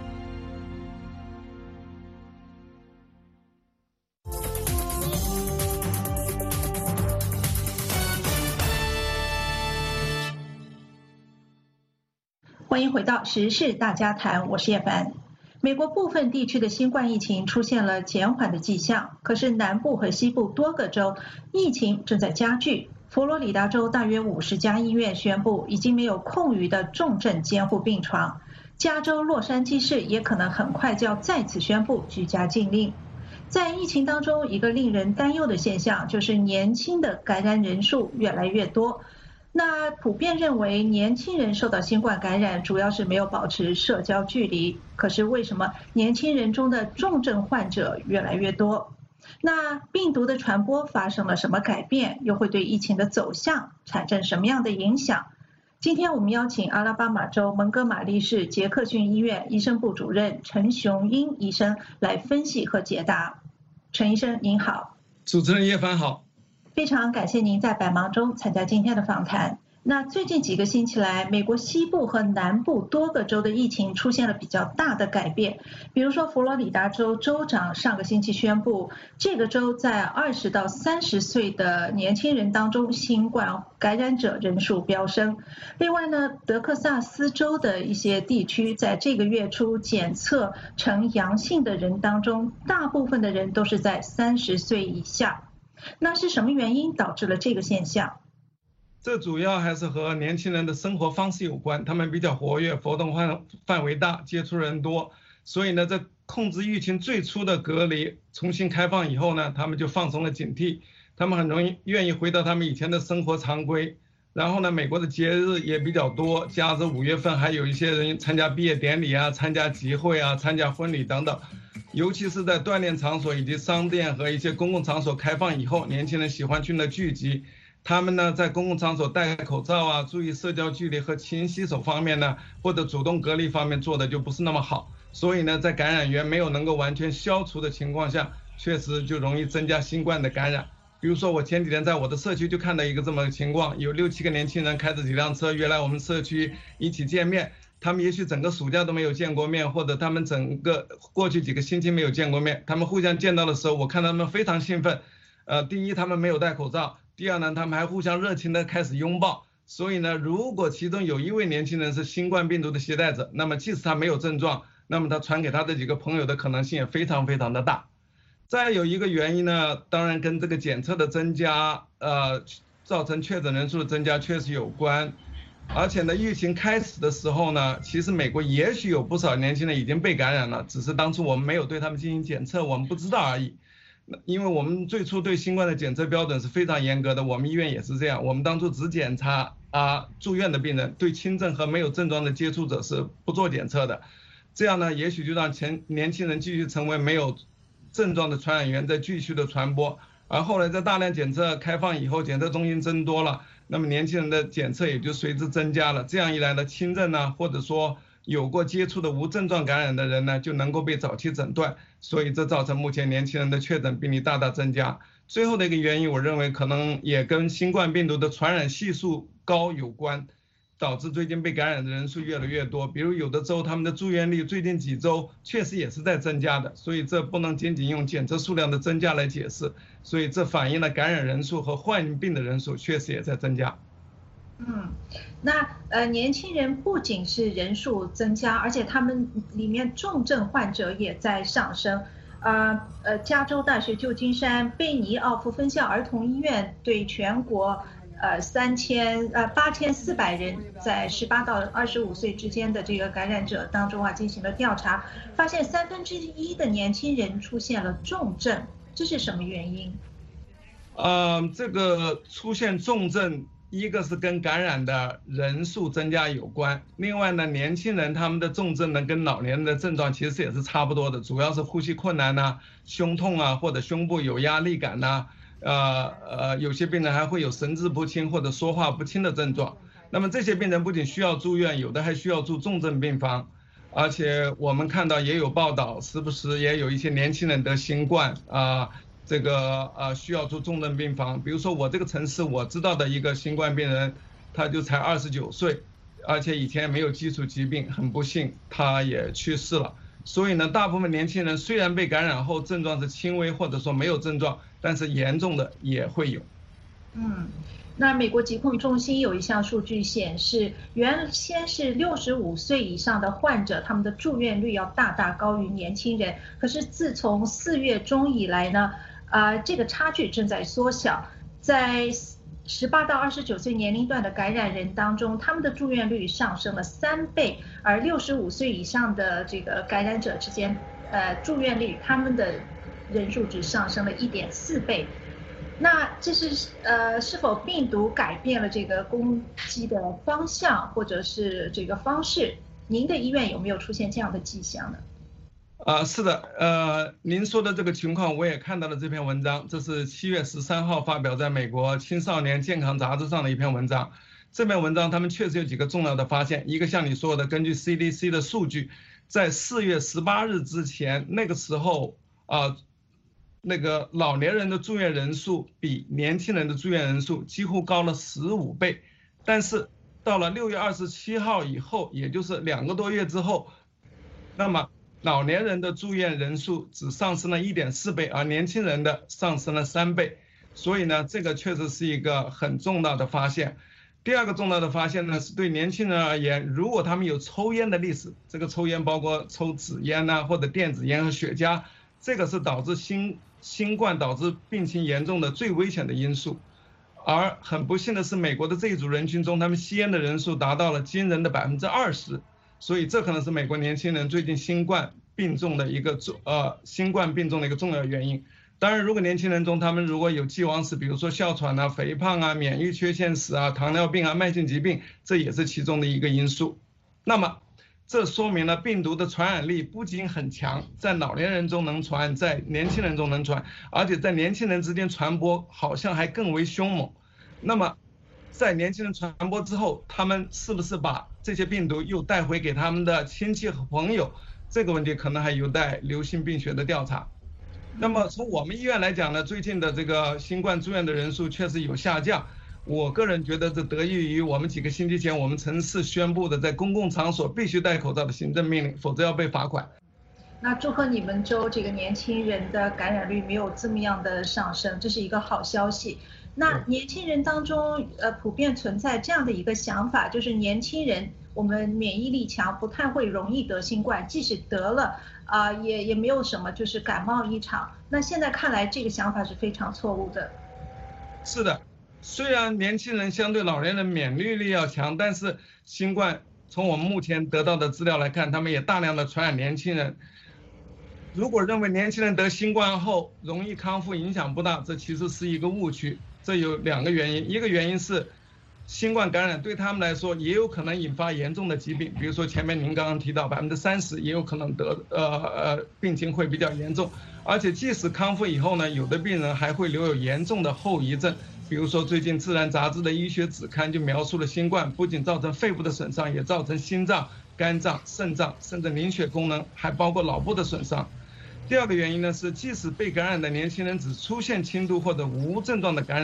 欢迎回到时事大家谈，我是叶凡。美国部分地区的新冠疫情出现了减缓的迹象，可是南部和西部多个州疫情正在加剧。佛罗里达州大约五十家医院宣布已经没有空余的重症监护病床，加州洛杉矶市也可能很快就要再次宣布居家禁令。在疫情当中，一个令人担忧的现象就是年轻的感染人数越来越多。那普遍认为年轻人受到新冠感染主要是没有保持社交距离，可是为什么年轻人中的重症患者越来越多？那病毒的传播发生了什么改变，又会对疫情的走向产生什么样的影响？今天我们邀请阿拉巴马州蒙哥马利市杰克逊医院医生部主任陈雄英医生来分析和解答。陈医生您好。 主持人叶凡好。 非常感谢您在百忙中参加今天的访谈。那最近几个星期来，美国西部和南部多个州的疫情出现了比较大的改变。比如说佛罗里达州州长上个星期宣布，这个州在二十到三十岁的年轻人当中，新冠感染者人数飙升。另外呢，德克萨斯州的一些地区在这个月初检测呈阳性的人当中，大部分的人都是在三十岁以下。那是什么原因导致了这个现象？ 这主要还是和年轻人的生活方式有关，他们比较活跃，活动范范围大，接触人多，所以呢，在控制疫情最初的隔离重新开放以后呢，他们就放松了警惕，他们很容易愿意回到他们以前的生活常规。然后呢，美国的节日也比较多，加之五月份还有一些人参加毕业典礼啊，参加集会啊，参加婚礼等等。尤其是在锻炼场所以及商店和一些公共场所开放以后，年轻人喜欢去那聚集。他们呢，在公共场所戴口罩啊，注意社交距离和勤洗手方面呢，或者主动隔离方面做的就不是那么好。所以呢，在感染源没有能够完全消除的情况下，确实就容易增加新冠的感染。比如说，我前几天在我的社区就看到一个这么个情况，有六七个年轻人开着几辆车约来我们社区一起见面。他们也许整个暑假都没有见过面，或者他们整个过去几个星期没有见过面。他们互相见到的时候，我看到他们非常兴奋。呃，第一，他们没有戴口罩；第二呢，他们还互相热情的开始拥抱。所以呢，如果其中有一位年轻人是新冠病毒的携带者，那么即使他没有症状，那么他传给他的几个朋友的可能性也非常非常的大。再有一个原因呢，当然跟这个检测的增加，呃，造成确诊人数的增加确实有关。而且呢，疫情开始的时候呢，其实美国也许有不少年轻人已经被感染了，只是当初我们没有对他们进行检测，我们不知道而已。因为我们最初对新冠的检测标准是非常严格的，我们医院也是这样，我们当初只检查啊住院的病人，对轻症和没有症状的接触者是不做检测的。这样呢，也许就让前年轻人继续成为没有症状的传染源，在继续的传播。而后来在大量检测开放以后，检测中心增多了，那么年轻人的检测也就随之增加了。这样一来呢，轻症呢，或者说有过接触的无症状感染的人呢，就能够被早期诊断，所以这造成目前年轻人的确诊病例大大增加。最后的一个原因，我认为可能也跟新冠病毒的传染系数高有关。 导致最近被感染的人数越来越多。比如有的州他们的住院率最近几周确实也是在增加的，所以这不能仅仅用检测数量的增加来解释，所以这反映了感染人数和患病的人数确实也在增加。 嗯，那呃，年轻人不仅是人数增加，而且他们里面重症患者也在上升。呃呃，加州大学旧金山贝尼奥夫分校儿童医院对全国呃三千呃八千四百人在十八到二十五岁之间的这个感染者当中啊进行了调查，发现三分之一的年轻人出现了重症，这是什么原因？ 呃，这个出现重症。一个是跟感染的人数增加有关，另外呢，年轻人他们的重症呢跟老年人的症状其实也是差不多的，主要是呼吸困难呐、啊、胸痛啊，或者胸部有压力感呐、啊，呃呃，有些病人还会有神志不清或者说话不清的症状。那么这些病人不仅需要住院，有的还需要住重症病房，而且我们看到也有报道，时不时也有一些年轻人得新冠啊。呃这个呃需要住重症病房，比如说我这个城市我知道的一个新冠病人，他就才二十九岁，而且以前没有基础疾病，很不幸他也去世了。所以呢，大部分年轻人虽然被感染后症状是轻微或者说没有症状，但是严重的也会有。 嗯，那美国疾控中心有一项数据显示，原先是六十五岁以上的患者，他们的住院率要大大高于年轻人，可是自从四月中以来呢，呃，这个差距正在缩小，在十八到二十九岁年龄段的感染人当中，他们的住院率上升了三倍，而六十五岁以上的这个感染者之间，呃，住院率他们的人数只上升了一点四倍。那这是呃，是否病毒改变了这个攻击的方向或者是这个方式？您的医院有没有出现这样的迹象呢？ 啊，是的，呃，您说的这个情况我也看到了这篇文章，这是七月十三号发表在美国青少年健康杂志上的一篇文章。这篇文章他们确实有几个重要的发现，一个像你说的，根据 C D C 的数据，在四月十八日之前，那个时候啊、呃，那个老年人的住院人数比年轻人的住院人数几乎高了十五倍，但是到了六月二十七号以后，也就是两个多月之后，那么老年人的住院人数只上升了一点四倍，而年轻人的上升了三倍。所以呢，这个确实是一个很重大的发现。第二个重大的发现呢，是对年轻人而言，如果他们有抽烟的历史，这个抽烟包括抽纸烟呐、啊，或者电子烟和雪茄，这个是导致新新冠导致病情严重的最危险的因素。而很不幸的是，美国的这一组人群中，他们吸烟的人数达到了惊人的百分之二十。所以这可能是美国年轻人最近新冠病重的一个重呃新冠病重的一个重要原因。当然，如果年轻人中他们如果有既往史，比如说哮喘啊、肥胖啊、免疫缺陷史啊、糖尿病啊、慢性疾病，这也是其中的一个因素。那么，这说明了病毒的传染力不仅很强，在老年人中能传，在年轻人中能传，而且在年轻人之间传播好像还更为凶猛。那么，在年轻人传播之后，他们是不是把这些病毒又带回给他们的亲戚和朋友？这个问题可能还有待流行病学的调查。那么从我们医院来讲呢，最近的这个新冠住院的人数确实有下降。我个人觉得这得益于我们几个星期前我们城市宣布的在公共场所必须戴口罩的行政命令，否则要被罚款。 那祝贺你们州这个年轻人的感染率没有这么样的上升，这是一个好消息。那年轻人当中，呃，普遍存在这样的一个想法，就是年轻人我们免疫力强，不太会容易得新冠，即使得了，啊、呃，也也没有什么，就是感冒一场。那现在看来，这个想法是非常错误的。 是的，虽然年轻人相对老年人免疫力要强，但是新冠从我们目前得到的资料来看，他们也大量的传染年轻人。如果认为年轻人得新冠后容易康复，影响不大，这其实是一个误区。这有两个原因，一个原因是新冠感染对他们来说也有可能引发严重的疾病，比如说前面您刚刚提到百分之三十也有可能得呃呃病情会比较严重，而且即使康复以后呢，有的病人还会留有严重的后遗症，比如说最近《自然》杂志的医学子刊就描述了新冠不仅造成肺部的损伤，也造成心脏、肝脏、肾脏甚至凝血功能，还包括脑部的损伤。第二个原因呢是，即使被感染的年轻人只出现轻度或者无症状的感染，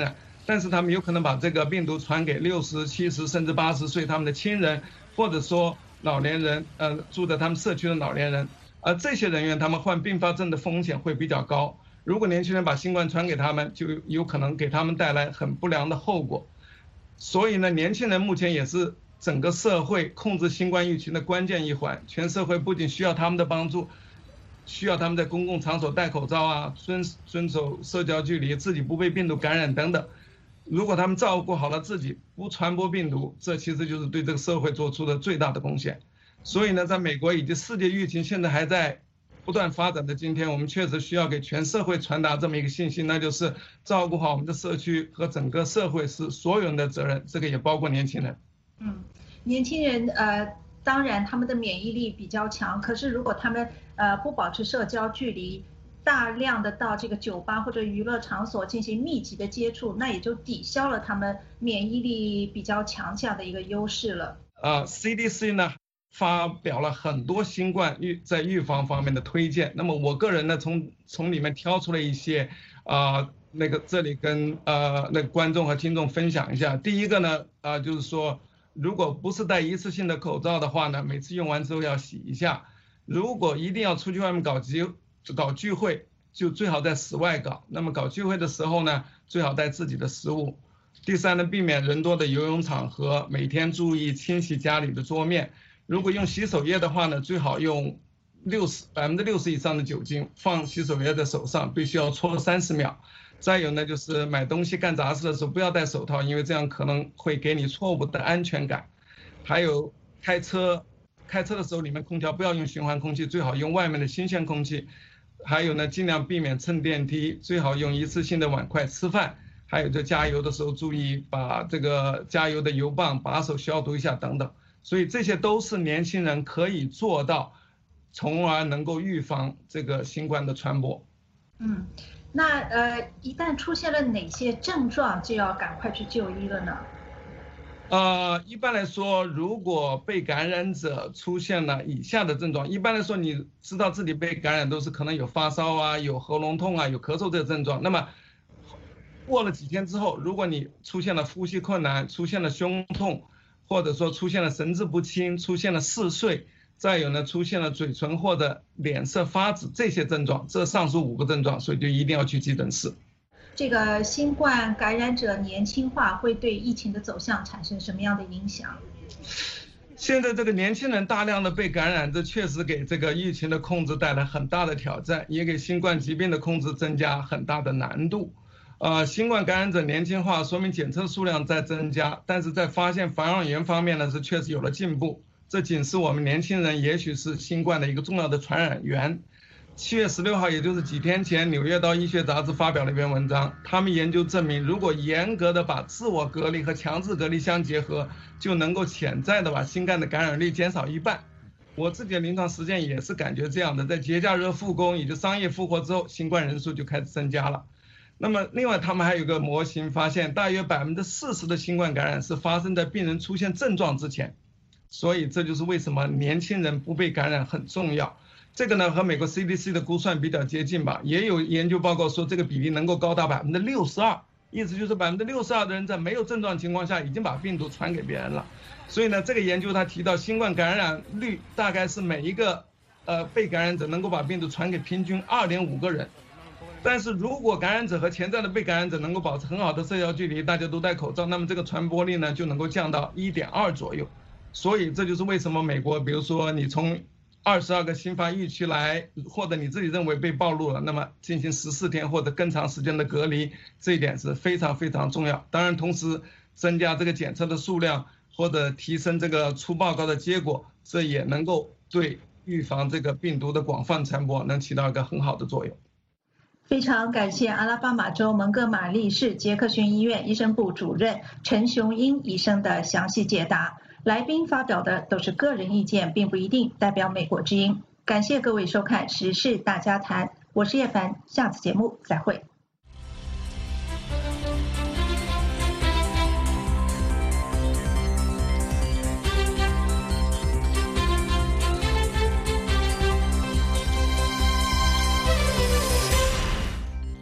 但是他们有可能把这个病毒传给六十、七十甚至八十岁他们的亲人，或者说老年人，呃，住在他们社区的老年人，而这些人员他们患并发症的风险会比较高。如果年轻人把新冠传给他们，就有可能给他们带来很不良的后果。所以呢，年轻人目前也是整个社会控制新冠疫情的关键一环。全社会不仅需要他们的帮助，需要他们在公共场所戴口罩啊，遵遵守社交距离，自己不被病毒感染等等。如果他们照顾好了自己，不传播病毒，这其实就是对这个社会做出的最大的贡献。所以呢，在美国以及世界疫情现在还在不断发展的今天，我们确实需要给全社会传达这么一个信息，那就是照顾好我们的社区和整个社会是所有人的责任，这个也包括年轻人。 嗯，年轻人呃，当然他们的免疫力比较强，可是如果他们呃不保持社交距离，大量的到这个酒吧或者娱乐场所进行密集的接触，那也就抵消了他们免疫力比较强下的一个优势了。 啊 ，C D C 呢发表了很多新冠预在预防方面的推荐，那么我个人呢从从里面挑出了一些啊、呃、那个这里跟呃那个观众和听众分享一下。第一个呢啊、呃、就是说，如果不是戴一次性的口罩的话呢，每次用完之后要洗一下。如果一定要出去外面搞集搞聚会，就最好在室外搞。那么搞聚会的时候呢，最好带自己的食物。第三呢，避免人多的游泳场合，每天注意清洗家里的桌面。如果用洗手液的话呢，最好用六十百分之六十以上的酒精放洗手液在手上，必须要搓三十秒。再有呢，就是买东西干杂事的时候不要戴手套，因为这样可能会给你错误的安全感。还有开车，开车的时候里面空调不要用循环空气，最好用外面的新鲜空气。还有呢，尽量避免乘电梯，最好用一次性的碗筷吃饭。还有在加油的时候注意把这个加油的油棒把手消毒一下等等。所以这些都是年轻人可以做到，从而能够预防这个新冠的传播。 嗯，那呃，一旦出现了哪些症状，就要赶快去就医了呢？ 呃，一般来说，如果被感染者出现了以下的症状，一般来说你知道自己被感染都是可能有发烧啊、有喉咙痛啊、有咳嗽这个症状。那么过了几天之后，如果你出现了呼吸困难、出现了胸痛，或者说出现了神志不清、出现了嗜睡，再有呢出现了嘴唇或者脸色发紫这些症状，这上述五个症状，所以就一定要去急诊室。 这个新冠感染者年轻化会对疫情的走向产生什么样的影响？ 现在这个年轻人大量的被感染，这确实给这个疫情的控制带来很大的挑战，也给新冠疾病的控制增加很大的难度。呃，新冠感染者年轻化，说明检测数量在增加，但是在发现防染源方面呢，是确实有了进步。这警示我们年轻人，也许是新冠的一个重要的传染源。七月十六号，也就是几天前，《纽约刀医学杂志》发表了一篇文章，他们研究证明，如果严格的把自我隔离和强制隔离相结合，就能够潜在的把新冠的感染率减少一半。我自己的临床实践也是感觉这样的，在节假日复工以及商业复活之后，新冠人数就开始增加了。那么另外他们还有个模型发现，大约百分之四十的新冠感染是发生在病人出现症状之前，所以这就是为什么年轻人不被感染很重要。这个呢和美国 C D C 的估算比较接近吧，也有研究报告说这个比例能够高达百分之六十二，意思就是百分之六十二的人在没有症状情况下已经把病毒传给别人了。所以呢，这个研究他提到新冠感染率大概是每一个呃被感染者能够把病毒传给平均 二点五个人。但是如果感染者和潜在的被感染者能够保持很好的社交距离，大家都戴口罩，那么这个传播率呢就能够降到 一点二 左右。所以这就是为什么美国，比如说你从二十二个新发疫区来，或者你自己认为被暴露了，那么进行十四天或者更长时间的隔离，这一点是非常非常重要。当然同时增加这个检测的数量，或者提升这个出报告的结果，这也能够对预防这个病毒的广泛传播能起到一个很好的作用。 非常感谢阿拉巴马州蒙哥马利市杰克逊医院医生部主任陈雄英医生的详细解答。来宾发表的都是个人意见，并不一定代表美国之音。感谢各位收看《时事大家谈》，我是叶凡，下次节目再会。